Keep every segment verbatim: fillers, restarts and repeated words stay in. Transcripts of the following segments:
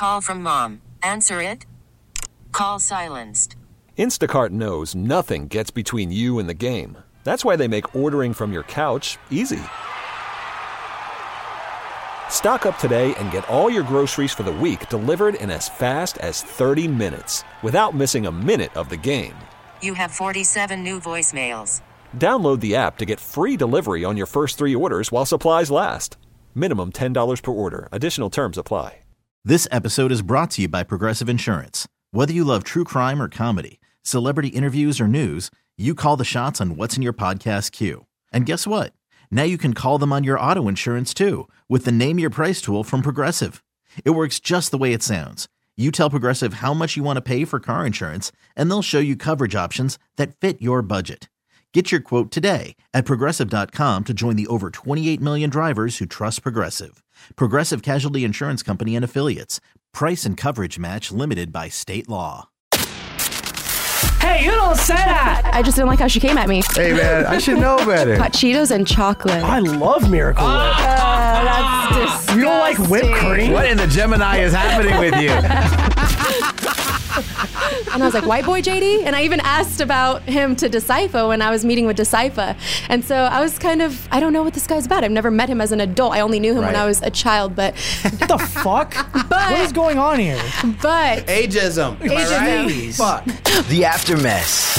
Call from mom. Answer it. Call silenced. Instacart knows nothing gets between you and the game. That's why they make ordering from your couch easy. Stock up today and get all your groceries for the week delivered in as fast as thirty minutes without missing a minute of the game. You have forty-seven new voicemails. Download the app to get free delivery on your first three orders while supplies last. Minimum ten dollars per order. Additional terms apply. This episode is brought to you by Progressive Insurance. Whether you love true crime or comedy, celebrity interviews or news, you call the shots on what's in your podcast queue. And guess what? Now you can call them on your auto insurance too with the Name Your Price tool from Progressive. It works just the way it sounds. You tell Progressive how much you want to pay for car insurance, and they'll show you coverage options that fit your budget. Get your quote today at Progressive dot com to join the over twenty-eight million drivers who trust Progressive. Progressive Casualty Insurance Company and Affiliates. Price and coverage match limited by state law. Hey, you don't say that! I just didn't like how she came at me. Hey, man, I should know better. Hot Cheetos and chocolate. I love Miracle Whip. Uh, that's disgusting. You don't like whipped cream? What in the Gemini is happening with you? And I was like, white boy J D? And I even asked about him to Decipher when I was meeting with Decipher. And so I was kind of, I don't know what this guy's about. I've never met him as an adult. I only knew him Right. when I was a child, but... What the fuck? But, what is going on here? But... Ageism. Am I right? Fuck. The Aftermess.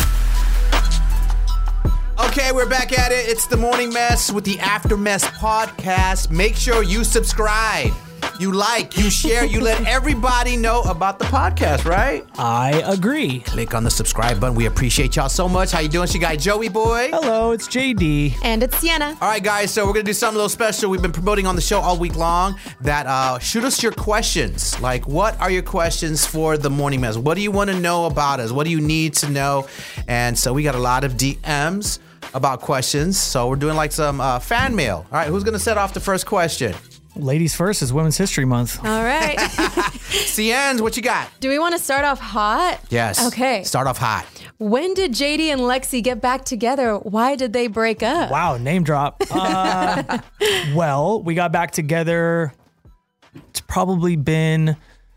Okay, we're back at it. It's the Morning Mess with the Aftermess podcast. Make sure you subscribe. You like, you share, you let everybody know about the podcast, right? I agree. Click on the subscribe button. We appreciate y'all so much. How you doing? It's your guy, Joey Boy. Hello, it's J D. And it's Sienna. All right, guys, so we're going to do something a little special. We've been promoting on the show all week long that uh, shoot us your questions. Like, what are your questions for the Morning Mess? What do you want to know about us? What do you need to know? And so we got a lot of D Ms about questions. So we're doing like some uh, fan mail. All right, who's going to set off the first question? Ladies first is Women's History Month. All right. Cien's, what you got? Do we want to start off hot? Yes. Okay. Start off hot. When did J D and Lexi get back together? Why did they break up? Wow, name drop. Uh, well, we got back together. It's probably been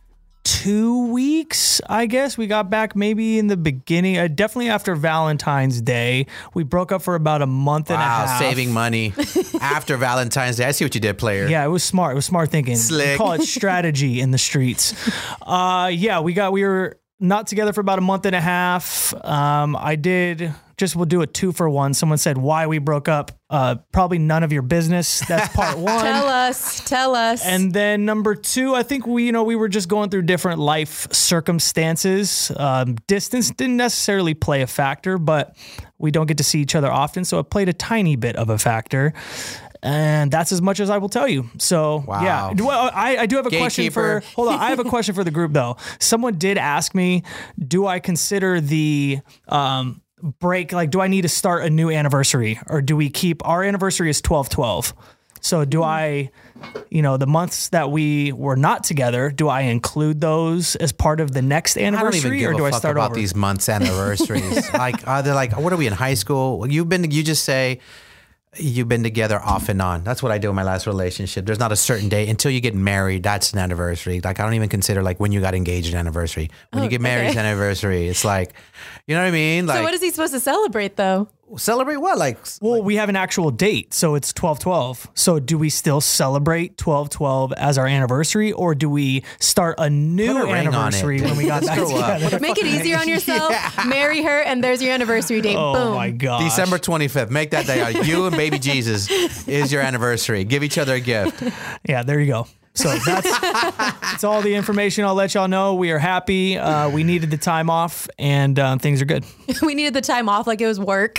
two weeks, I guess. We got back maybe in the beginning, uh, definitely after Valentine's Day. We broke up for about a month and a Wow, half. saving money after Valentine's Day. I see what you did, player. Yeah, it was smart. It was smart thinking. Slick. We call it strategy in the streets. Uh, yeah, we got we were not together for about a month and a half. Um, I did just we'll do a two for one. Someone said why we broke up. Uh, probably none of your business. That's part one. Tell us. Tell us. And then number two, I think we, you know, we were just going through different life circumstances. Um, distance didn't necessarily play a factor, but we don't get to see each other often, so it played a tiny bit of a factor. And that's as much as I will tell you. So, Wow. yeah. Well, I, I do have a question Gatekeeper. for, hold on. I have a question for the group though. Someone did ask me, do I consider the, um, break, like, do I need to start a new anniversary or do we keep, our anniversary is twelve twelve. So do I, you know, the months that we were not together, do I include those as part of the next anniversary I don't even give or do a I fuck start about over? these months anniversaries. Like, uh, they're like, what are we in high school? You've been, you just say you've been together off and on. That's what I do in my last relationship. There's not a certain day until you get married. That's an anniversary. Like, I don't even consider like when you got engaged an anniversary. When Oh, you get married, okay. it's an anniversary. It's like, you know what I mean? Like, so what is he supposed to celebrate though? celebrate what? Like, Well, we have an actual date, so it's twelve twelve. So do we still celebrate twelve twelve as our anniversary, or do we start a new Put a ring on it. anniversary when we got Let's back grow up. together? Make it easier on yourself. Marry her, and there's your anniversary date. Oh Boom. my gosh. December twenty-fifth. Make that day. You and baby Jesus is your anniversary. Give each other a gift. Yeah, there you go. So that's that's all the information I'll let y'all know. We are happy. Uh, we needed the time off, and uh, things are good. We needed the time off like it was work.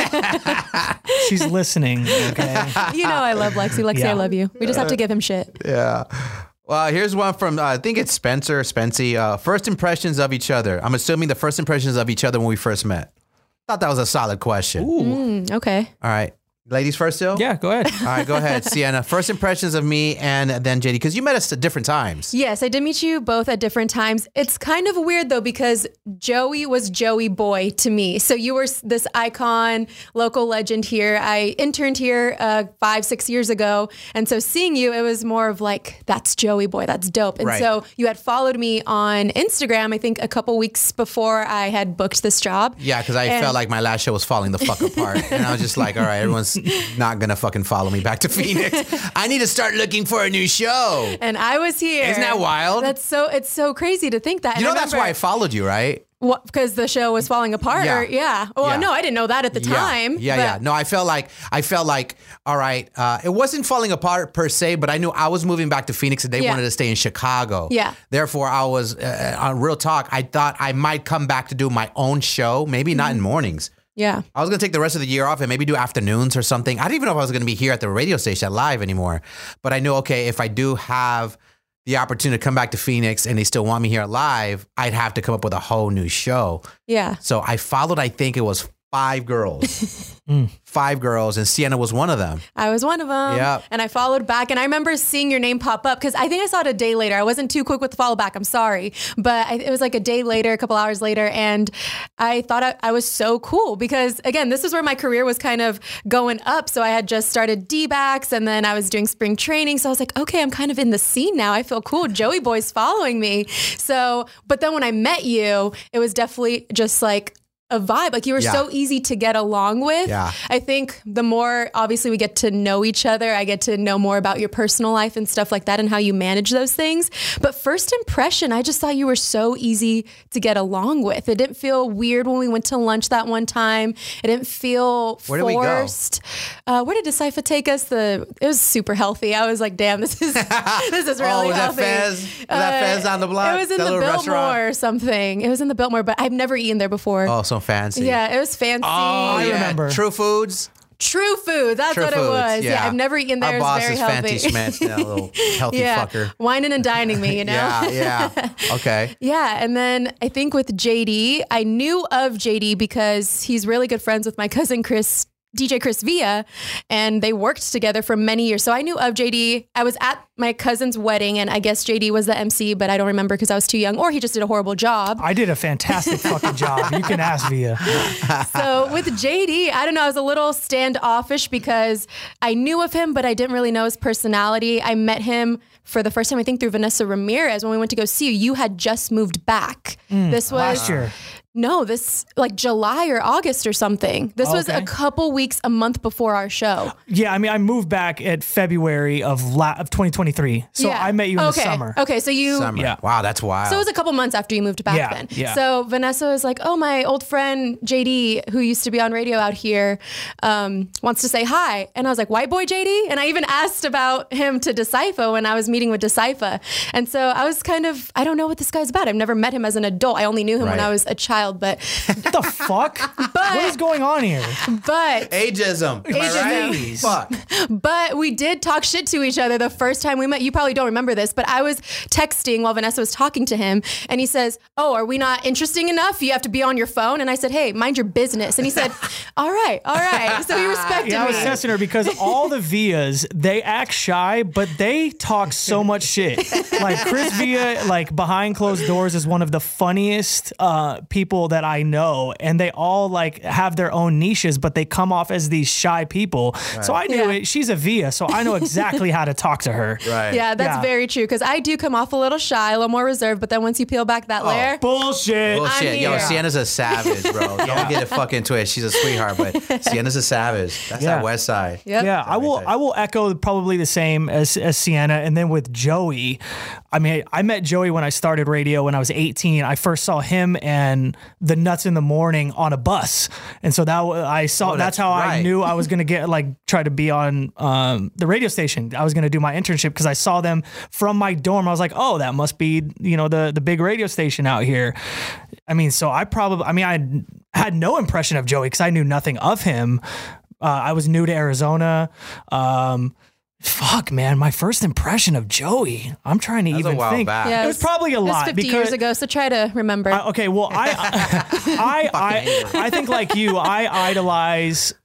She's listening. Okay. You know I love Lexi. Lexi, Yeah. I love you. We just have to give him shit. Yeah. Well, here's one from, uh, I think it's Spencer, Spency. Uh, first impressions of each other. I'm assuming the first impressions of each other when we first met. Thought that was a solid question. Mm, okay. All right. Ladies first, still? Yeah, go ahead. All right, go ahead, Sienna. First impressions of me and then J D, because you met us at different times. Yes, I did meet you both at different times. It's kind of weird though, because Joey was Joey Boy to me. So you were this icon, local legend here. I interned here uh, five, six years ago. And so seeing you, it was more of like, that's Joey Boy, that's dope. And Right. so you had followed me on Instagram, I think a couple weeks before I had booked this job. Yeah, because I And- felt like my last show was falling the fuck apart. And I was just like, all right, everyone's not going to fucking follow me back to Phoenix. I need to start looking for a new show. And I was here. Isn't that wild? That's so, it's so crazy to think that. You And know, I that's why I followed you, right? What, because the show was falling apart? Yeah. Or, yeah. Well, Yeah. no, I didn't know that at the Yeah. time. Yeah, but- yeah. No, I felt like, I felt like, all right, uh, it wasn't falling apart per se, but I knew I was moving back to Phoenix and they Yeah. wanted to stay in Chicago. Yeah. Therefore, I was, uh, on real talk, I thought I might come back to do my own show, maybe not in mornings. Yeah. I was going to take the rest of the year off and maybe do afternoons or something. I didn't even know if I was going to be here at the radio station at Live anymore. But I knew, okay, if I do have the opportunity to come back to Phoenix and they still want me here at Live, I'd have to come up with a whole new show. Yeah. So I followed, I think it was five girls. Five girls, and Sienna was one of them. I was one of them. Yep. And I followed back, and I remember seeing your name pop up because I think I saw it a day later. I wasn't too quick with the follow back. I'm sorry. But I, it was like a day later, a couple hours later. And I thought I, I was so cool because, again, this is where my career was kind of going up. So I had just started D-backs, and then I was doing spring training. So I was like, okay, I'm kind of in the scene now. I feel cool. Joey Boy's following me. So, but then when I met you, it was definitely just like, a vibe. Like you were Yeah. so easy to get along with. Yeah. I think the more obviously we get to know each other, I get to know more about your personal life and stuff like that and how you manage those things. But first impression, I just thought you were so easy to get along with. It didn't feel weird when we went to lunch that one time. It didn't feel Where did we go? forced. Uh, where did Decipher take us? The it was super healthy. I was like, damn, this is this is really Oh, was that healthy. Fez? Was that Fez on the block? It was in That the little Biltmore restaurant? or something. It was in the Biltmore, but I've never eaten there before. Oh, so fancy. Yeah, it was fancy. Oh, I yeah. remember. True Foods. True food. That's True what Foods. it was. Yeah. I've never eaten there. Our It was boss very is healthy. Fancy Schmitz, yeah, a little healthy yeah. fucker. Wining and dining me, you know? Yeah, yeah. Okay. Yeah, and then I think with J D, I knew of J D because he's really good friends with my cousin Chris, D J Chris Villa, and they worked together for many years. So I knew of J D. I was at my cousin's wedding, and I guess J D was the M C, but I don't remember because I was too young, or he just did a horrible job. I did a fantastic fucking job. You can ask Via. So with J D, I don't know, I was a little standoffish because I knew of him, but I didn't really know his personality. I met him for the first time, I think, through Vanessa Ramirez when we went to go see you. You had just moved back. This was Last year. No, this like July or August or something. This was Okay. a couple weeks, a month before our show. Yeah, I mean, I moved back at February of la- of twenty twenty-three. So Yeah. I met you in okay. the summer. Okay, so you. Summer. Yeah. Wow, that's wild. So it was a couple months after you moved back Yeah, then. yeah. So Vanessa was like, oh, my old friend J D, who used to be on radio out here, um, wants to say hi. And I was like, white boy J D? And I even asked about him to Decipher when I was meeting with Decipher. And so I was kind of, I don't know what this guy's about. I've never met him as an adult. I only knew him when Right. I was a child. But, What the fuck? what is going on here? but. Ageism. Am I right? Ageism. Fuck. But we did talk shit to each other the first time we met. You probably don't remember this, but I was texting while Vanessa was talking to him, and he says, oh, are we not interesting enough? You have to be on your phone. And I said, hey, mind your business. And he said, all right, all right. So he respected Yeah, I was me. testing her because all the Vias, they act shy, but they talk so much shit. Like Chris Villa, like behind closed doors, is one of the funniest uh, people that I know, and they all like have their own niches, but they come off as these shy people. So I knew Yeah. it. She's a Via, so I know exactly how to talk to her. Right. Yeah, that's Yeah. very true. Because I do come off a little shy, a little more reserved. But then once you peel back that layer, Bullshit. Bullshit. I'm Yo, here. Sienna's a savage, bro. Don't get it fucking twisted. She's a sweetheart, but Sienna's a savage. That's Yeah. that West Side. Yep. Yeah, I will. I will echo probably the same as, as Sienna, and then with Joey. I mean, I met Joey when I started radio when I was eighteen. I first saw him and the Nuts in the Morning on a bus, and so that wa- I saw. Oh, that's, that's how I right. knew I was gonna get like try to be on um, the radio station. I was gonna do my internship because I saw them from my dorm. I was like, oh, that must be you know the the big radio station out here. I mean, so I probably. I mean, I had no impression of Joey because I knew nothing of him. Uh, I was new to Arizona. Um, fuck, man, my first impression of Joey. I'm trying to That was a even while think. back. Yeah, it was probably a it was lot fifty because years ago. So try to remember. I- okay, well, I I I, I I think like you, I idolize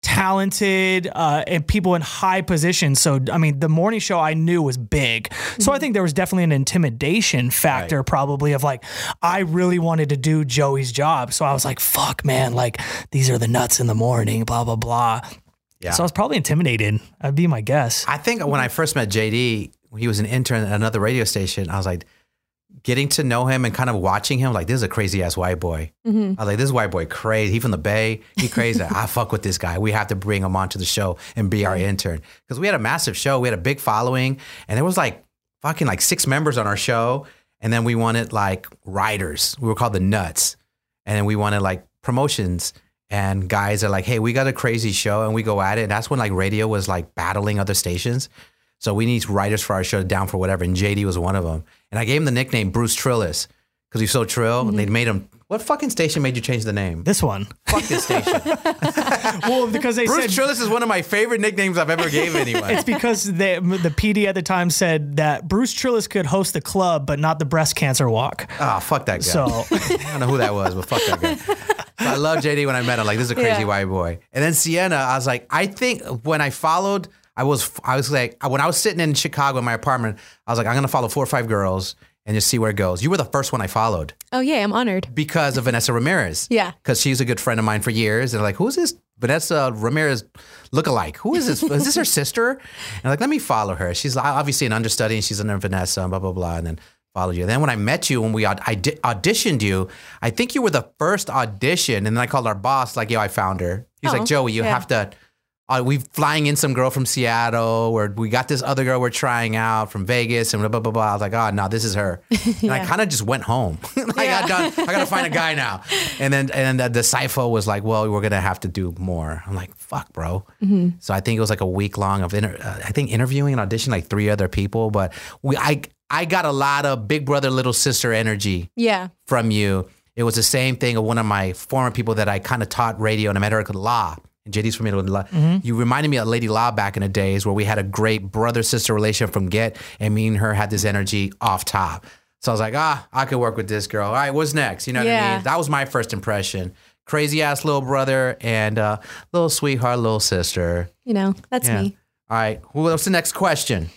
talented uh, and people in high positions. So, I mean, the morning show I knew was big. So I think there was definitely an intimidation factor right. probably of like, I really wanted to do Joey's job. So I was like, fuck, man, like these are the nuts in the morning, blah, blah, blah. Yeah. So I was probably intimidated. That'd be my guess. I think when I first met J D, when he was an intern at another radio station, I was like, getting to know him and kind of watching him, like, this is a crazy ass white boy. Mm-hmm. I was like, this white boy crazy. He from the Bay. He crazy. I fuck with this guy. We have to bring him onto the show and be our intern. Because we had a massive show. We had a big following. And there was like fucking like six members on our show. And then we wanted like writers. We were called the Nuts. And then we wanted like promotions. And guys are like, hey, we got a crazy show. And we go at it. And that's when like radio was like battling other stations. So we need writers for our show, down for whatever. And J D was one of them. And I gave him the nickname Bruce Trillis because he's so trill. Mm-hmm. And they made him, what fucking station made you change the name? This one. Fuck this station. Well, because they Bruce said... Trillis is one of my favorite nicknames I've ever gave anyone. It's because they, the P D at the time said that Bruce Trillis could host the club, but not the breast cancer walk. Oh, fuck that guy. So I don't know who that was, but fuck that guy. So I love J D when I met him. Like, this is a crazy yeah. white boy. And then Sienna, I was like, I think when I followed... I was, I was like, when I was sitting in Chicago in my apartment, I was like, I'm going to follow four or five girls and just see where it goes. You were the first one I followed. Oh, yeah, I'm honored. Because of Vanessa Ramirez. Yeah. Because she's a good friend of mine for years. And like, who's this Vanessa Ramirez lookalike? Who is this? Is this her sister? And I'm like, let me follow her. She's obviously an understudy and she's under Vanessa and blah, blah, blah. And then followed you. And then when I met you, when we aud- I di- auditioned you, I think you were the first audition. And then I called our boss, like, yo, I found her. He's oh, like, Joey, you yeah. have to... Uh, we flying in some girl from Seattle, or we got this other girl we're trying out from Vegas, and blah, blah, blah, blah. I was like, oh, no, this is her. And yeah. I kind of just went home. like, yeah. I got done. I got to find a guy now. And then and the, the C I F O was like, well, we're going to have to do more. I'm like, fuck, bro. Mm-hmm. So I think it was like a week long of, inter- uh, I think, interviewing and auditioning like three other people. But we, I, I got a lot of big brother, little sister energy yeah. from you. It was the same thing of one of my former people that I kind of taught radio, and I met her at Law. And J D's familiar with La. Mm-hmm. You reminded me of Lady La back in the days where we had a great brother-sister relationship from Get, and me and her had this energy off top. So I was like, ah, I could work with this girl. All right, what's next? You know yeah. what I mean? That was my first impression. Crazy-ass little brother and uh, little sweetheart little sister. You know, that's yeah. me. All right, what's the next question?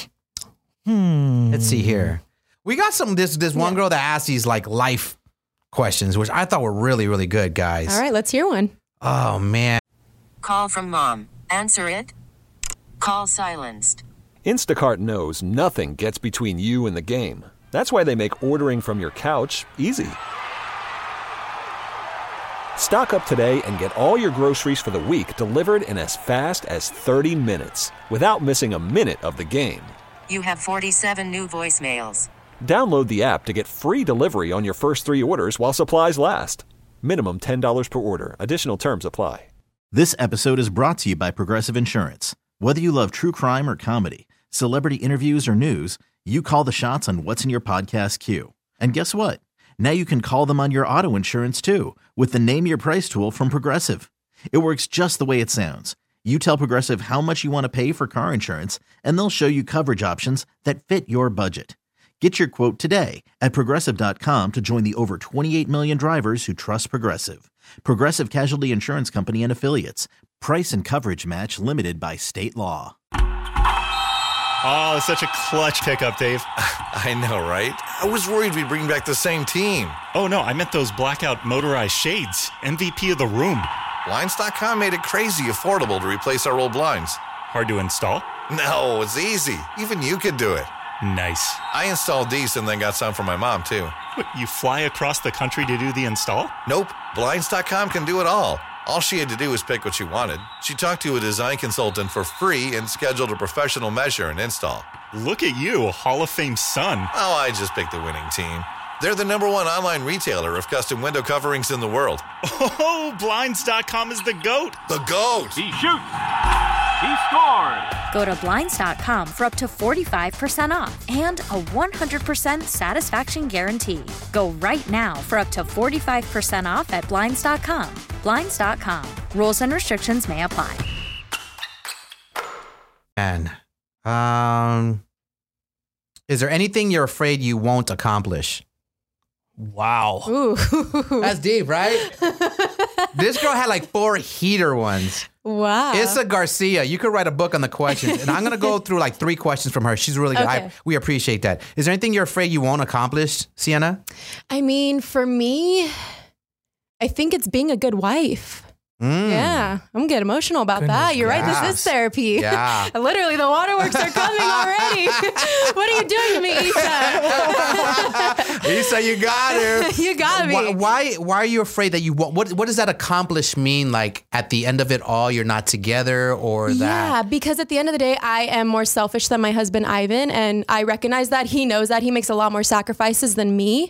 Hmm. Let's see here. We got some, this, this one yeah. girl that asked these like life questions, which I thought were really, really good, guys. All right, let's hear one. Oh, man. Call from mom. Answer it. Call silenced. Instacart knows nothing gets between you and the game. That's why they make ordering from your couch easy. Stock up today and get all your groceries for the week delivered in as fast as thirty minutes without missing a minute of the game. You have forty-seven new voicemails. Download the app to get free delivery on your first three orders while supplies last. Minimum ten dollars per order. Additional terms apply. This episode is brought to you by Progressive Insurance. Whether you love true crime or comedy, celebrity interviews or news, you call the shots on what's in your podcast queue. And guess what? Now you can call them on your auto insurance too with the Name Your Price tool from Progressive. It works just the way it sounds. You tell Progressive how much you want to pay for car insurance, and they'll show you coverage options that fit your budget. Get your quote today at Progressive dot com to join the over twenty-eight million drivers who trust Progressive. Progressive Casualty Insurance Company and Affiliates. Price and coverage match limited by state law. Oh, such a clutch pickup, Dave. I know, right? I was worried we'd bring back the same team. Oh, no, I meant those blackout motorized shades. M V P of the room. Blinds dot com made it crazy affordable to replace our old blinds. Hard to install? No, it's easy. Even you could do it. Nice. I installed these and then got some for my mom, too. What, you fly across the country to do the install? Nope. Blinds dot com can do it all. All she had to do was pick what she wanted. She talked to a design consultant for free and scheduled a professional measure and install. Look at you, a Hall of Fame son. Oh, I just picked the winning team. They're the number one online retailer of custom window coverings in the world. Oh, Blinds dot com is the GOAT. The GOAT. He shoots. He scores. Go to Blinds dot com for up to forty-five percent off and a one hundred percent satisfaction guarantee. Go right now for up to forty-five percent off at Blinds dot com. Blinds dot com. Rules and restrictions may apply. And, um, is there anything you're afraid you won't accomplish? Wow. Ooh. That's deep, right? This girl had like four heater ones. Wow. Issa Garcia, you could write a book on the questions. And I'm going to go through like three questions from her. She's really good. Okay. I, we appreciate that. Is there anything you're afraid you won't accomplish, Sienna? I mean, for me, I think it's being a good wife. Mm. Yeah, I'm getting emotional about Goodness that. You're right. This yes. is therapy. Yeah. Literally, the waterworks are coming already. What are you doing to me, Issa? Issa, you got her. You got me. Why, why? Why are you afraid that you won't? What? What does that accomplish mean? Like at the end of it all, you're not together, or that? Yeah, because at the end of the day, I am more selfish than my husband, Ivan. And I recognize that. He knows that. He makes a lot more sacrifices than me.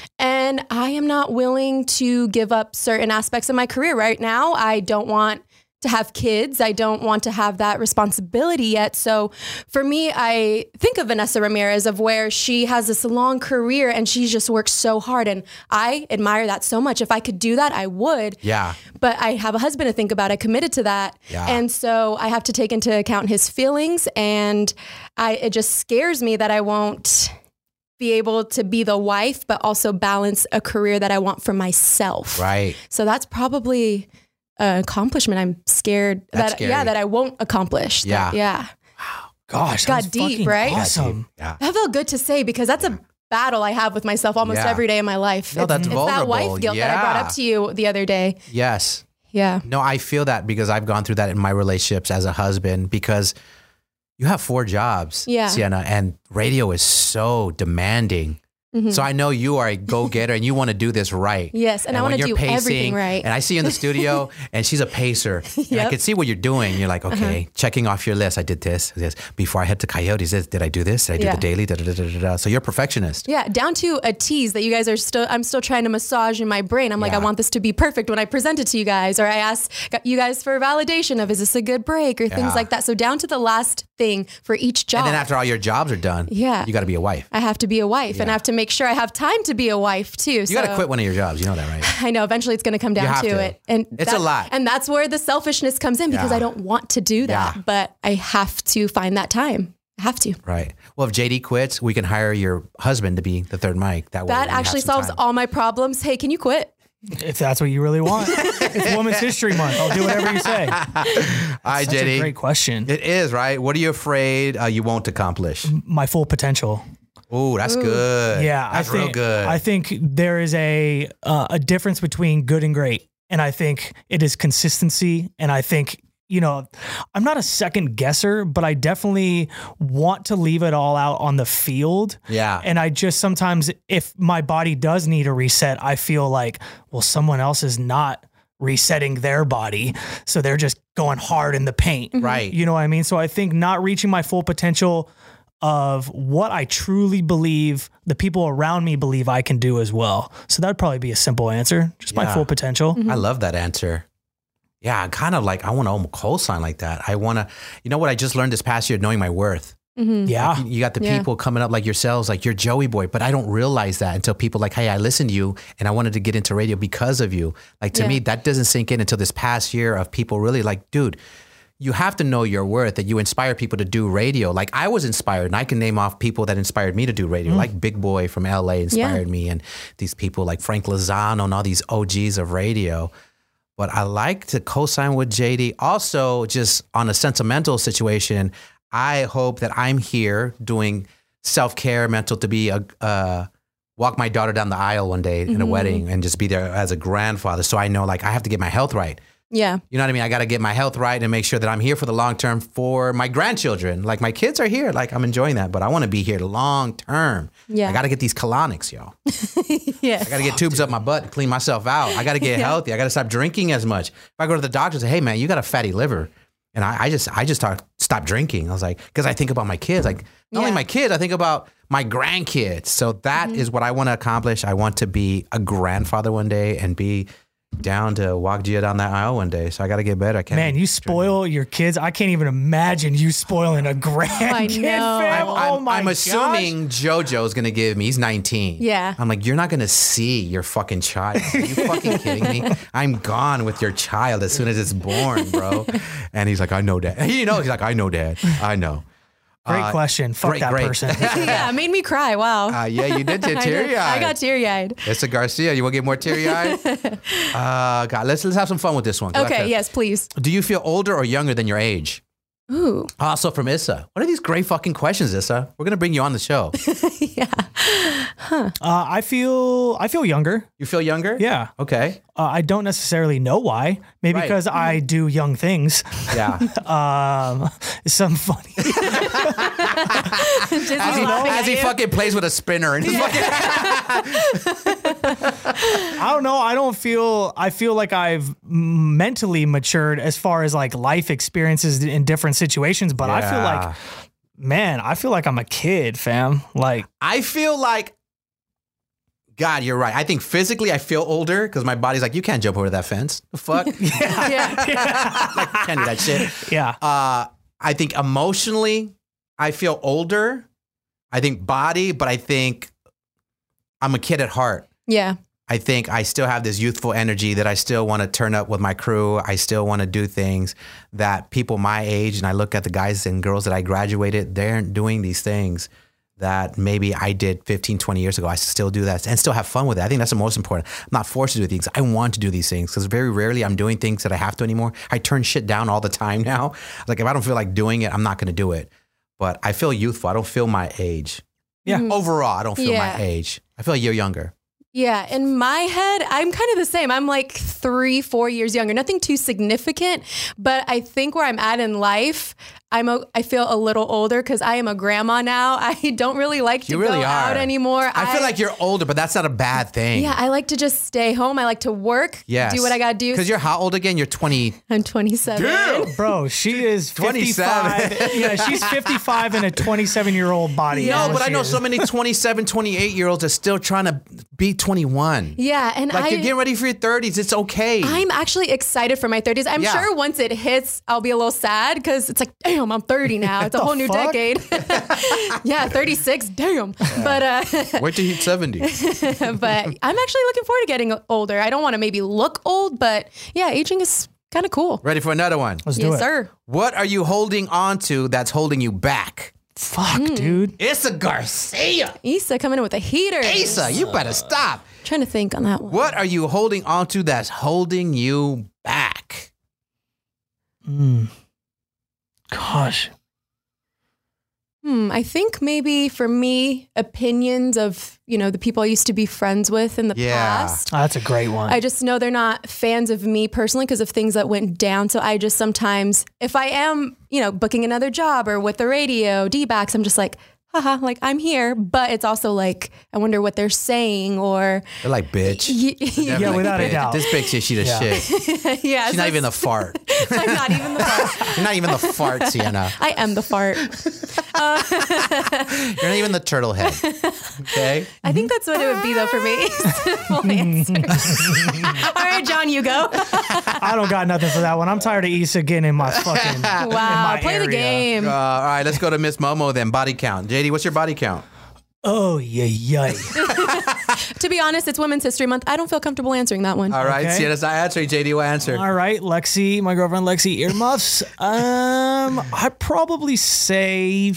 And I am not willing to give up certain aspects of my career right now. I don't want to have kids. I don't want to have that responsibility yet. So for me, I think of Vanessa Ramirez, of where she has this long career and she just works so hard. And I admire that so much. If I could do that, I would. Yeah. But I have a husband to think about. I committed to that. Yeah. And so I have to take into account his feelings. And I, it just scares me that I won't be able to be the wife, but also balance a career that I want for myself. Right. So that's probably an accomplishment I'm scared That's that, scary. yeah, that I won't accomplish. Yeah. That, yeah. Gosh, Got that was deep, fucking right? Awesome. Yeah. That felt good to say because that's a battle I have with myself almost Yeah. every day of my life. No, it's, that's it's vulnerable. that wife guilt that I brought Yeah. up to you the other day. Yes. Yeah. No, I feel that because I've gone through that in my relationships as a husband because you have four jobs, Yeah. Sienna, and radio is so demanding. Mhm. So I know you are a go-getter and you want to do this right. Yes, and I when wanna you're do everything right. And I see you in the studio and she's a pacer. And I Yep. can see what you're doing. You're like, okay, Uh-huh. checking off your list. I did this, this. Before I head to Coyotes, this, did I do this? Did I do Yeah. the daily? Da, da, da, da, da, da. So you're a perfectionist. Yeah, down to a tease that you guys are still, I'm still trying to massage in my brain. I'm like, Yeah. I want this to be perfect when I present it to you guys, or I ask you guys for validation of, is this a good break, or Yeah. things like that. So down to the last thing for each job. And then after all your jobs are done, Yeah. you got to be a wife. I have to be a wife and I have to make sure I have time to be a wife too. You got to quit one of your jobs. You know that, right? I know eventually it's going to come down have to, to. it. And It's a lot. And that's where the selfishness comes in because Yeah. I don't want to do that, Yeah. but I have to find that time. I have to. Right. Well, if J D quits, we can hire your husband to be the third mic. That way That we have actually some solves time. all my problems. Hey, can you quit? If that's what you really want. It's Women's History Month. I'll do whatever you say. All right, Such J D. a great question. It is, right? What are you afraid uh, you won't accomplish? My full potential. Oh, that's good. Yeah, That's I think, real good. I think there is a uh, a difference between good and great, and I think it is consistency. And I think, you know, I'm not a second guesser, but I definitely want to leave it all out on the field. Yeah. And I just sometimes, if my body does need a reset, I feel like, well, someone else is not resetting their body, so they're just going hard in the paint. Right. You know what I mean? So I think not reaching my full potential of what I truly believe the people around me believe I can do as well. So that'd probably be a simple answer. Just my Yeah. full potential. I love that answer. Yeah, I'm kind of like, I want to co-sign like that. I want to, you know what I just learned this past year, knowing my worth. Yeah. You got the Yeah. people coming up like yourselves, like you're Joey Boy, but I don't realize that until people like, hey, I listened to you and I wanted to get into radio because of you. Like to Yeah. me, that doesn't sink in until this past year of people really like, dude, you have to know your worth, that you inspire people to do radio. Like I was inspired and I can name off people that inspired me to do radio, like Big Boy from L A inspired Yeah. me, and these people like Frank Lozano and all these O Gs of radio. But I like to co-sign with J D. Also, just on a sentimental situation, I hope that I'm here doing self-care, mental to be a, uh, walk my daughter down the aisle one day in a wedding and just be there as a grandfather. So I know like I have to get my health right. Yeah. You know what I mean? I got to get my health right and make sure that I'm here for the long term for my grandchildren. Like my kids are here. Like I'm enjoying that, but I want to be here long term. Yeah. I got to get these colonics, yo. Yes. I got to get tubes up my butt and clean myself out. I got to get healthy. I got to stop drinking as much. If I go to the doctor and say, hey man, you got a fatty liver. And I, I just, I just start, stop drinking. I was like, cause I think about my kids, like not only Yeah. my kids, I think about my grandkids. So that is what I want to accomplish. I want to be a grandfather one day and be down to walk Gia down that aisle one day. So I got to get better. I can't. Man, be you spoil your kids. I can't even imagine you spoiling a grandkid. know. fam. I'm, oh my I'm assuming JoJo's gonna give me. He's nineteen. Yeah. I'm like, you're not gonna see your fucking child. Are you fucking kidding me? I'm gone with your child as soon as it's born, bro. And he's like, I know, Dad. He knows. He's like, I know, Dad. I know. Great Uh, question. Fuck great, that great. person. Yeah, it made me cry. Wow. Uh, yeah, you did get I did. teary eyed. I got teary eyed. Issa Garcia, you want to get more teary eyed? uh, God, let's let's have some fun with this one. 'cause I Okay, feel- yes, please. Do you feel older or younger than your age? Ooh. Also from Issa. What are these great fucking questions, Issa? We're gonna bring you on the show. Uh, I feel I feel younger. You feel younger? Yeah. Okay. Uh, I don't necessarily know why. Maybe Right. because I do young things. Yeah. um, some funny. Just As he, laughing as at he you. fucking plays with a spinner and his fucking I don't know. I don't feel. I feel like I've mentally matured as far as like life experiences in different situations. But I feel Yeah. like, man, I feel like I'm a kid, fam. Like I feel like, God, you're right. I think physically I feel older because my body's like, you can't jump over that fence. The fuck? yeah, Yeah. Like, can't do that shit. yeah. Uh, I think emotionally I feel older. I think body, but I think I'm a kid at heart. Yeah. I think I still have this youthful energy that I still want to turn up with my crew. I still want to do things that people my age, and I look at the guys and girls that I graduated, they're doing these things that maybe I did fifteen, twenty years ago. I still do that and still have fun with it. I think that's the most important. I'm not forced to do things. I want to do these things because very rarely I'm doing things that I have to anymore. I turn shit down all the time now. Like if I don't feel like doing it, I'm not going to do it. But I feel youthful. I don't feel my age. Yeah. Overall, I don't feel Yeah. my age. I feel a year younger. Yeah, in my head, I'm kind of the same. I'm like three, four years younger. Nothing too significant, but I think where I'm at in life, I'm a, I feel a little older because I am a grandma now. I don't really like to You really go are. out anymore. I feel like you're older, but that's not a bad thing. Yeah, I like to just stay home. I like to work, Yes. do what I got to do. Because you're how old again? You're twenty. I'm twenty-seven. Bro, she is twenty-seven. fifty-five. Yeah, she's fifty-five in a twenty-seven-year-old body. No, That's but what I she know is. so many twenty-seven, twenty-eight year olds are still trying to be twenty-one. Yeah, and Like I, you're getting ready for your thirties. It's okay. I'm actually excited for my thirties. I'm Yeah. sure once it hits, I'll be a little sad because it's like, damn, I'm thirty now. It's a The whole new fuck? decade. Yeah, thirty-six, damn. But uh, Wait till you hit seventy. but I'm actually looking forward to getting older. I don't want to maybe look old, but yeah, aging is kind of cool. Ready for another one? Let's do Yes, it. sir. What are you holding on to that's holding you back? Fuck, Hmm. dude. Issa Garcia. Issa coming in with a heater. Issa, you better stop. Trying to think on that one. What are you holding on to that's holding you back? Mm. Gosh. Hmm, I think maybe for me, opinions of, you know, the people I used to be friends with in the Yeah. past. Oh, that's a great one. I just know they're not fans of me personally because of things that went down. So I just sometimes, if I am, you know, booking another job or with the radio, D-backs, I'm just like, haha, like I'm here. But it's also like, I wonder what they're saying or. They're like, bitch. Y- They're Yeah, like, without a bitch. doubt. This bitch is she the Yeah. shit. yeah. She's so not even the it's- fart. I'm not even the fart. You're not even the fart, Sienna. I am the fart. You're not even the turtle head. Okay? I think that's what it would be though for me. Simple answer. All right, John, you go. I don't got nothing for that one. I'm tired of Issa getting in my fucking. Wow, my play the area. game. Uh, all right, let's go to Miss Momo then. Body count. J D, what's your body count? Oh, yeah, yeah. To be honest, it's Women's History Month. I don't feel comfortable answering that one. All right, Okay. Sienna's not answering. J D will answer. All right, Lexi, my girlfriend Lexi, earmuffs. Um, I'd probably say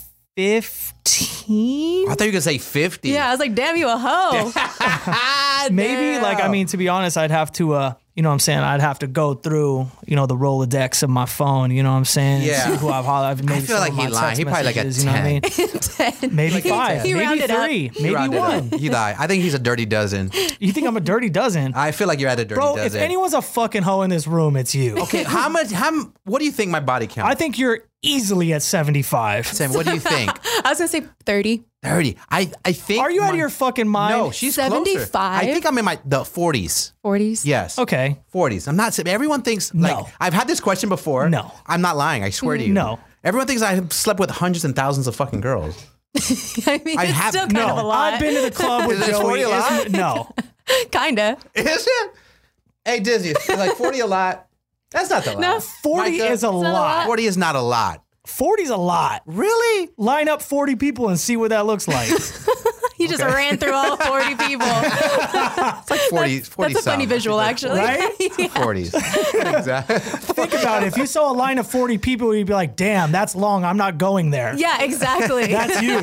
fifteen. I thought you were going to say fifty. Yeah, I was like, damn you a hoe. Maybe, like, I mean, to be honest, I'd have to, uh, you know what I'm saying? I'd have to go through, you know, the Rolodex of my phone, you know what I'm saying? Yeah. See who I've hollered. Maybe I feel some like of he my lying. text He probably like a messages, you know what I mean? Ten. Maybe five, He maybe rounded up. three, He maybe rounded up. one. He lied. I think he's a dirty dozen. You think I'm a dirty dozen? I feel like you're at a dirty Bro, if dozen. anyone's a fucking hoe in this room, it's you. Okay, how much? How? m- What do you think my body count? I think you're easily at seventy-five. Sam, what do you think? I was going to say thirty. thirty. I I think. Are you out my- of your fucking mind? No, she's closer. seventy-five? I think I'm in my the forties. forties. Yes. Okay. forties. I'm not. Everyone thinks like No. I've had this question before. No. I'm not lying. I swear to you. No. Everyone thinks I have slept with hundreds and thousands of fucking girls. I mean, I it's have- still kind No, of a lot. I've been to the club with Is it Joey. forty a lot? It's- No. Kinda. Is it? Hey, Dizzy, is like forty a lot? That's not the lot. No, forty Micah, is a not a lot. lot. forty is not a lot. forty's a lot. Really? Line up forty people and see what that looks like. You just Okay. ran through all forty people. It's like forty, forty That's a funny some. visual, actually. Right? forties. Exactly. Think about it. If you saw a line of forty people, you'd be like, damn, that's long. I'm not going there. Yeah, exactly. That's you.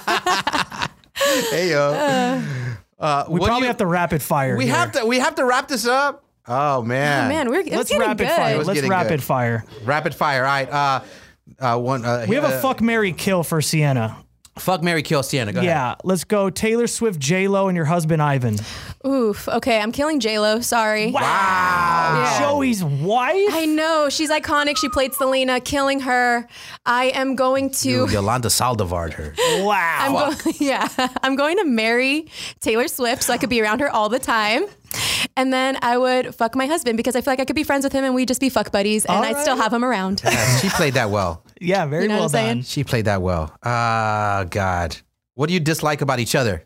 Hey, yo. Uh, We what do probably you- have to rapid fire. We here. have to. We have to wrap this up. Oh man. Oh, man, we're it's Let's getting rapid good. fire. was Let's getting rapid good. fire. Rapid fire. All right. Uh, uh, one. Uh, We have uh, a fuck, marry, kill for Sienna. Fuck, Mary, kill Sienna. Go ahead. Yeah, let's go. Taylor Swift, J Lo, and your husband Ivan. Oof. Okay, I'm killing J Lo. Sorry. Wow. Yeah. Joey's wife. I know she's iconic. She played Selena, killing her. I am going to. You, Yolanda Saldivar her. Wow. I'm go- yeah, I'm going to marry Taylor Swift so I could be around her all the time. And then I would fuck my husband because I feel like I could be friends with him and we'd just be fuck buddies and All I'd right. still have him around. Yeah, she played that well. Yeah, very You know well what I'm saying? done. She played that well. Ah, God. What do you dislike about each other?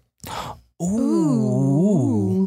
Ooh.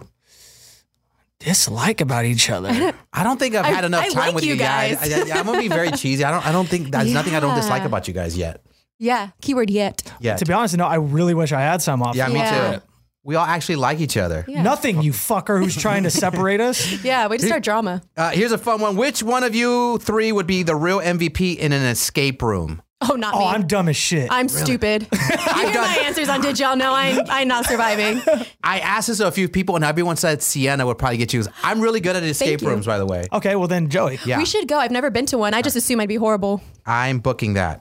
Dislike about each other. I don't think I've I- had enough I time like with you you guys. guys. I, am gonna be very cheesy. I don't. I don't think there's nothing I don't dislike Yeah. about you guys yet. Yeah, keyword yet. Yeah. To be honest, no, I really wish I had some off. Yeah, me Yeah. too. We all actually like each other. Yeah. Nothing, you fucker who's trying to separate us. Yeah, way to start drama. Uh, here's a fun one. Which one of you three would be the real M V P in an escape room? Oh, not Oh, me. I'm dumb as shit. I'm stupid. you hear my answers on Did Y'all Know? I'm, I'm not surviving. I asked this to a few people, and everyone said Sienna would probably get you. I'm really good at escape you. rooms, by the way. Okay, well then, Joey. Yeah, We should go. I've never been to one. I just assume I'd be horrible. I'm booking that.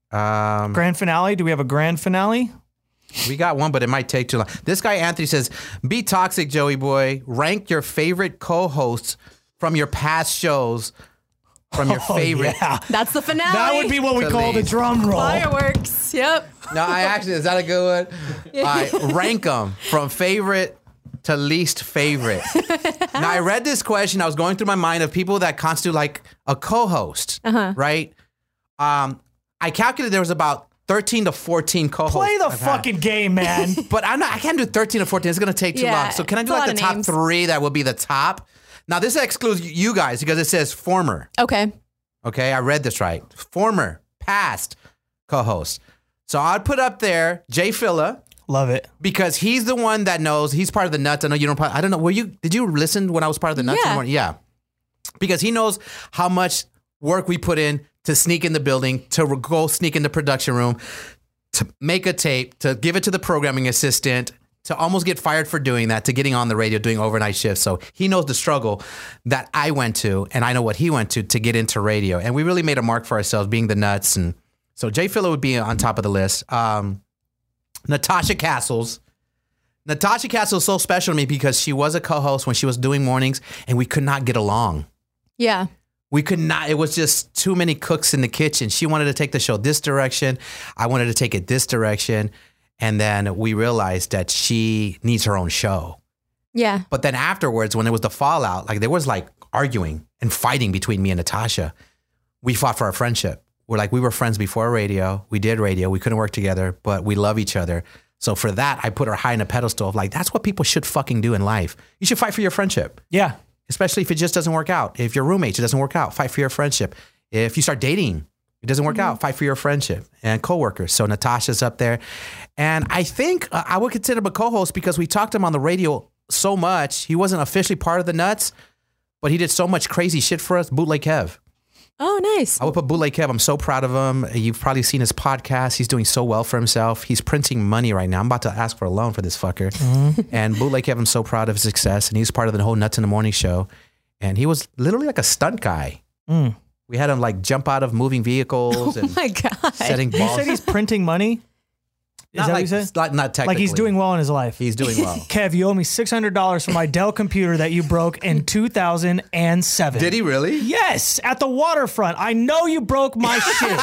Um, Grand finale. Do we have a grand finale? we got one, but it might take too long. This guy Anthony says, "Be toxic, Joey boy. Rank your favorite co-hosts from your past shows. From your Oh, favorite." yeah. That's the finale. That would be what we To call the leave. drum roll. fireworks. Yep. No, I actually is that a good one? All right, rank them from favorite to least favorite. Now, I read this question. I was going through my mind of people that constitute like a co-host, Uh-huh. right? Um, I calculated there was about thirteen to fourteen co-hosts. Play the I've had. fucking game, man. But I'm not. I can't do thirteen to fourteen. It's gonna take too Yeah, long. So can I it's do a like lot the of top names. three that would be the top? Now this excludes you guys because it says former. Okay. Okay, I read this right. Former, past co-host. So I'd put up there Jay Filla Love it. because he's the one that knows. He's part of the Nuts. I know you don't. Probably, I don't know. Were you? Did you listen when I was part of the Nuts? in the Yeah. morning? Yeah. Because he knows how much work we put in to sneak in the building, to re- go sneak in the production room, to make a tape, to give it to the programming assistant, to almost get fired for doing that, to getting on the radio, doing overnight shifts. So he knows the struggle that I went to, and I know what he went to to get into radio. And we really made a mark for ourselves being the Nuts. And so Jay Filla would be on top of the list. Um, Natasha Castles. Natasha Castle is so special to me because she was a co-host when she was doing mornings, and we could not get along. Yeah. We could not. It was just too many cooks in the kitchen. She wanted to take the show this direction. I wanted to take it this direction. And then we realized that she needs her own show. Yeah. But then afterwards, when it was the fallout, like there was like arguing and fighting between me and Natasha. We fought for our friendship. We're like, we were friends before radio. We did radio. We couldn't work together, but we love each other. So for that, I put her high in a pedestal of like, that's what people should fucking do in life. You should fight for your friendship. Yeah. Especially if it just doesn't work out. If you're roommates, it doesn't work out. Fight for your friendship. If you start dating, it doesn't work out. Fight for your friendship and coworkers. So Natasha's up there. And I think uh, I would consider him a co-host because we talked to him on the radio so much. He wasn't officially part of the Nuts, but he did so much crazy shit for us. Bootleg Kev. Oh, nice. I would put Bootleg Kev. I'm so proud of him. You've probably seen his podcast. He's doing so well for himself. He's printing money right now. I'm about to ask for a loan for this fucker. Mm-hmm. And Bootleg Kev, I'm so proud of his success. And he's part of the whole Nuts in the Morning show. And he was literally like a stunt guy. Mm. We had him like jump out of moving vehicles and Oh my God. setting You balls. said he's printing money? Is not that like, what you said? Not, not technically. Like he's doing well in his life. He's doing well. Kev, you owe me six hundred dollars for my Dell computer that you broke in two thousand seven. Did he really? Yes, at the waterfront. I know you broke my shit.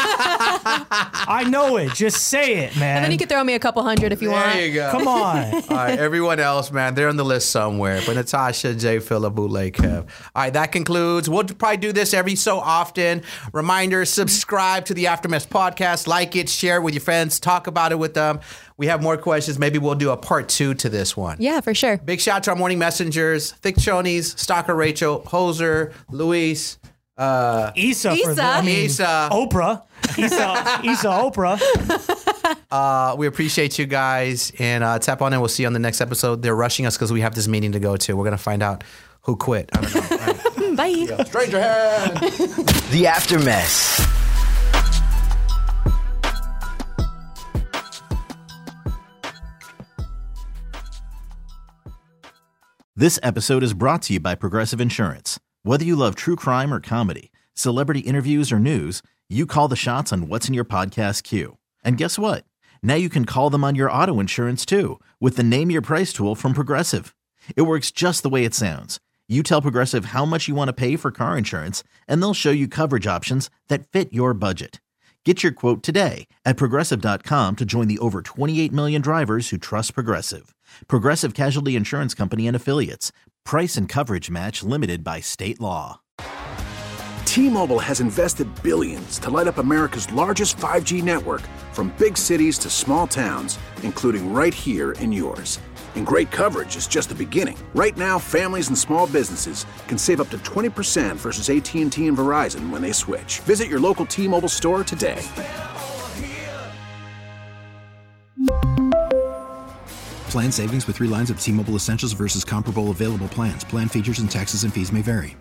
I know it. Just say it, man. And then you could throw me a couple hundred if you want. There you go. Come on. All right, everyone else, man, they're on the list somewhere. But Natasha, Jay, Phillip, Bootleg, Kev. All right, that concludes. We'll probably do this every so often. Reminder, subscribe to the Aftermath podcast. Like it, share it with your friends. Talk about it with them. We have more questions. Maybe we'll do a part two to this one. Yeah, for sure. Big shout out to our morning messengers, Thick Chonies, Stalker Rachel, Hoser, Luis, Uh, Issa, for the, I mean, Issa. Oprah. Issa, Issa Oprah. Uh, we appreciate you guys. And uh, tap on in. We'll see you on the next episode. They're rushing us because we have this meeting to go to. We're going to find out who quit. I don't know. Right. Bye. Yeah. Stranger hand. The Aftermess. This episode is brought to you by Progressive Insurance. Whether you love true crime or comedy, celebrity interviews or news, you call the shots on what's in your podcast queue. And guess what? Now you can call them on your auto insurance too with the Name Your Price tool from Progressive. It works just the way it sounds. You tell Progressive how much you want to pay for car insurance, and they'll show you coverage options that fit your budget. Get your quote today at Progressive dot com to join the over twenty-eight million drivers who trust Progressive. Progressive Casualty Insurance Company and Affiliates. Price and coverage match limited by state law. T-Mobile has invested billions to light up America's largest five G network, from big cities to small towns, including right here in yours. And great coverage is just the beginning. Right now, families and small businesses can save up to twenty percent versus A T and T and Verizon when they switch. Visit your local T-Mobile store today. Plan savings with three lines of T-Mobile Essentials versus comparable available plans. Plan features and taxes and fees may vary.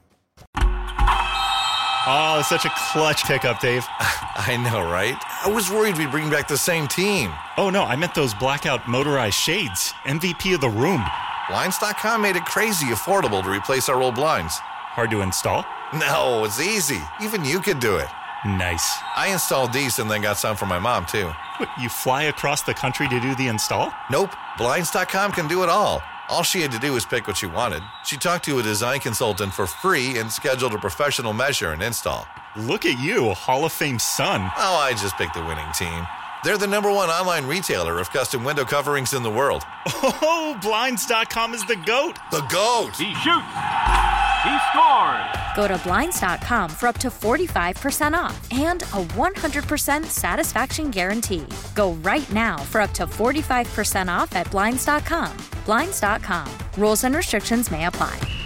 Oh, it's such a clutch pickup, Dave. I know, right? I was worried we'd bring back the same team. Oh, no, I meant those blackout motorized shades. M V P of the room. Blinds dot com made it crazy affordable to replace our old blinds. Hard to install? No, it's easy. Even you could do it. Nice. I installed these and then got some for my mom, too. What, you fly across the country to do the install? Nope. Blinds dot com can do it all. All she had to do was pick what she wanted. She talked to a design consultant for free and scheduled a professional measure and install. Look at you, Hall of Fame son. Oh, I just picked the winning team. They're the number one online retailer of custom window coverings in the world. Oh, Blinds dot com is the GOAT. The GOAT! He shoots! He scores! Go to Blinds dot com for up to forty-five percent off and a one hundred percent satisfaction guarantee. Go right now for up to forty-five percent off at Blinds dot com. Blinds dot com. Rules and restrictions may apply.